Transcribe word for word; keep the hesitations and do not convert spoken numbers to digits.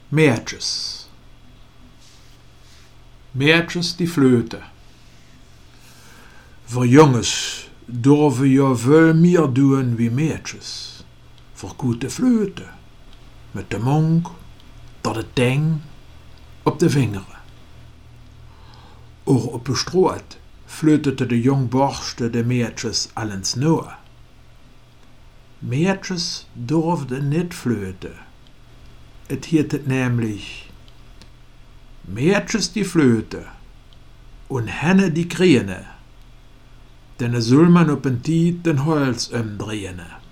Mäertjes. Mäertjes die Flöte. Voor jongens durven ja veel meer doen wie Mäertjes. Voor gute Flöte. Met de monk, dat het ding, op de vingeren. Ook op de straat flötete de jong borste de Mäertjes allens noe. Mäertjes durfden niet flöten. Het hiet het nämlich Mäertjes die Flöte und henne die Kriene, denn soll man op een tijd den Hals umdrehen.